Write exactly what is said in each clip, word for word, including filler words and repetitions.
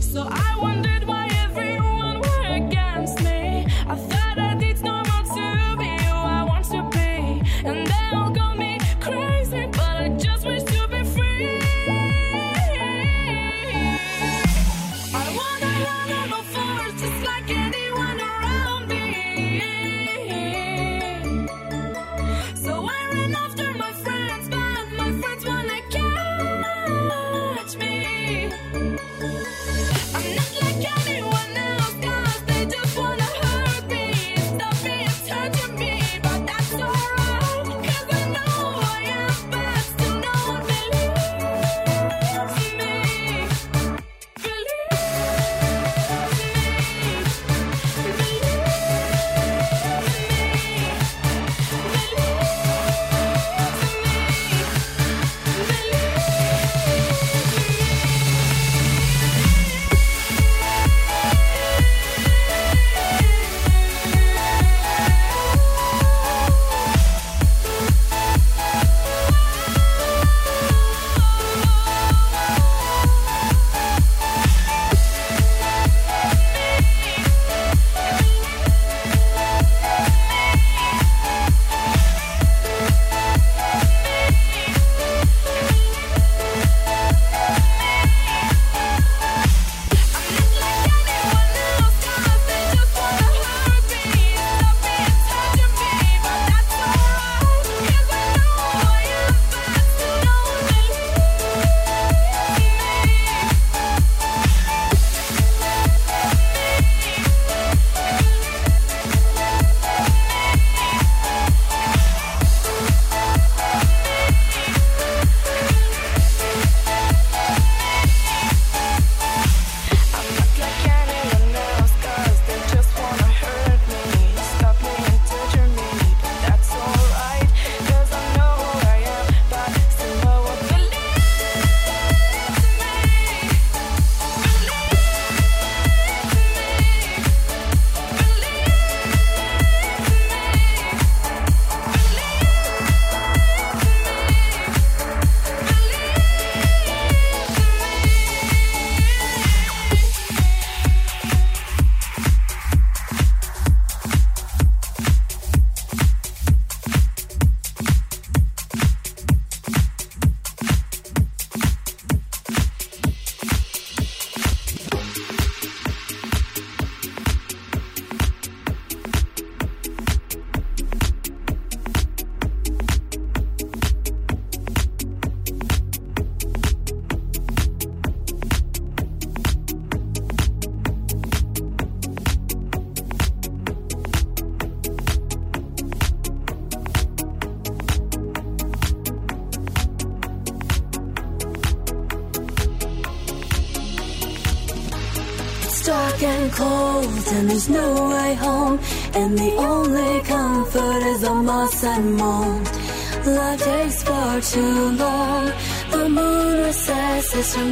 So I wondered why everyone were against me. I thought that it's normal to be who I want to be, and they all got me crazy, but I just wish to be free. I wanna run on all fours just like anyone around me. So I ran after my friends, but my friends wanna catch me. I'm not like anyone else, 'cause they just wanna hurt me, stop me and touching me, but that's alright, 'cause I know who I am, but still no one believes me. Believes me. Believes me. Dark and cold, and there's no way home, and the only comfort is the moss and mold. Life takes far too long, the moon recesses from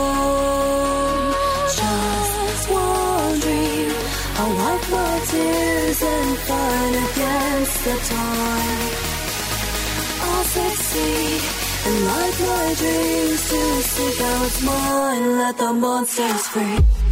dawn. Just one dream, I'll wipe my tears and fight against the time. I'll succeed and light my dreams to seek out mine, let the monsters free.